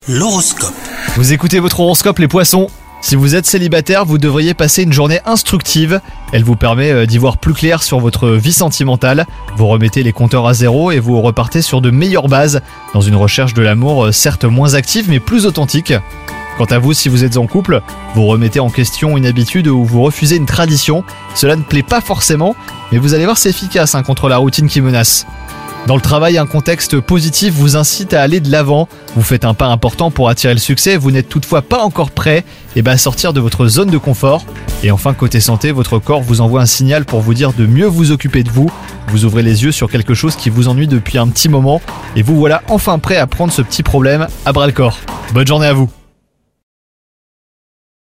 L'horoscope. Vous écoutez votre horoscope les poissons. Si vous êtes célibataire, vous devriez passer une journée instructive. Elle vous permet d'y voir plus clair sur votre vie sentimentale. Vous remettez les compteurs à zéro et vous repartez sur de meilleures bases, dans une recherche de l'amour certes moins active mais plus authentique. Quant à vous, si vous êtes en couple, vous remettez en question une habitude ou vous refusez une tradition. Cela ne plaît pas forcément, mais vous allez voir, c'est efficace contre la routine qui menace. Dans le travail, un contexte positif vous incite à aller de l'avant. Vous faites un pas important pour attirer le succès, vous n'êtes toutefois pas encore prêt à sortir de votre zone de confort. Et enfin, côté santé, votre corps vous envoie un signal pour vous dire de mieux vous occuper de vous. Vous ouvrez les yeux sur quelque chose qui vous ennuie depuis un petit moment et vous voilà enfin prêt à prendre ce petit problème à bras le corps. Bonne journée à vous.